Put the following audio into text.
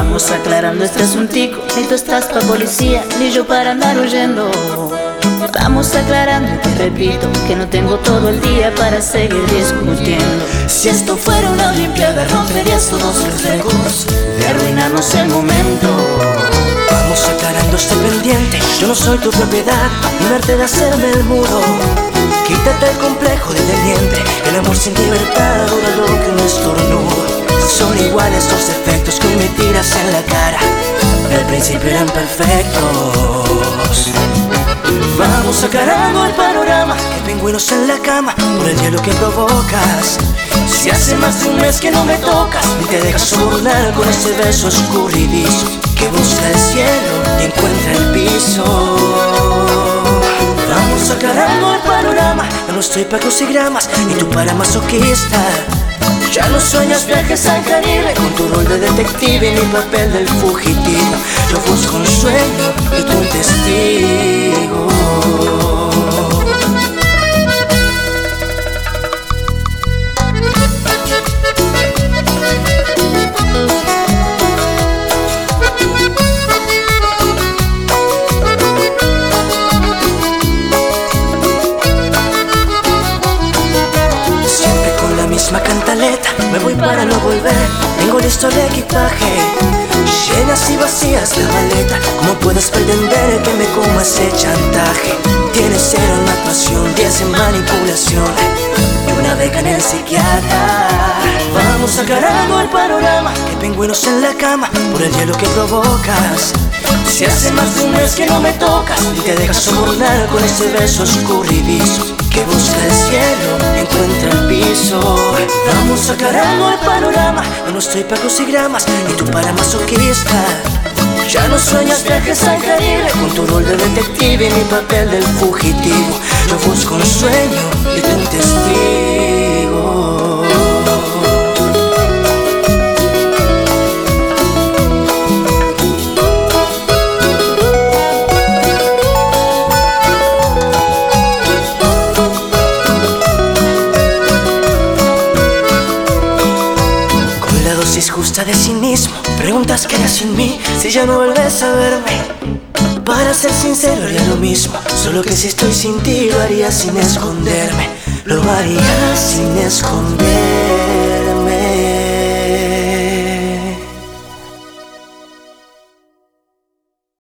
Vamos aclarando este asuntico. Ni tú estás pa' policía, ni yo para andar huyendo. Vamos aclarando y te repito que no tengo todo el día para seguir discutiendo. Si esto fuera una olimpiada romperías todos los récords de arruinarnos el momento. Vamos aclarando este pendiente. Yo no soy tu propiedad, ni arte de hacerme el mudo. Quítate el complejo de teniente. El amor sin libertad dura lo que un estornudo. Son iguales los defectos que me tiras en la cara. Al principio eran perfectos. Vamos aclarando el panorama. Que pingüinos en la cama por el hielo que provocas. Si hace más de un mes que no me tocas, ni te dejas sobornar con ese beso escurridizo que busca el cielo y encuentra el piso. Vamos aclarando el panorama. Yo no estoy pa' crucigramas, ni tú para masoquista. Ya no sueñas viajes al Caribe con tu rol de detective ni papel del fugitivo. Yo busco un sueño y tú un testigo. Cantaleta, me voy para no volver. Tengo listo el equipaje, llenas y vacías la maleta. ¿Cómo puedes pretender que me coma ese chantaje? Tienes 0 en actuación, 10 en manipulación y una beca en el psiquiatra. Vamos aclarando el panorama. Que pingüinos en la cama por el hielo que provocas. Si hace más de un mes que no me tocas, y te dejas sobornar con ese beso escurridizo que busca el cielo, encuentra el piso. Vamos aclarando el panorama. Yo no estoy pa' crucigramas, ni tú para masoquista. Ya no sueñas viajes al Caribe con tu rol de detective y mi papel del fugitivo. Yo busco un sueño y tú un testigo. Justa de cinismo, preguntas qué harías sin mí si ya no vuelves a verme. Para ser sincero haría lo mismo, solo que si estoy sin ti lo haría sin esconderme. Lo haría sin esconderme.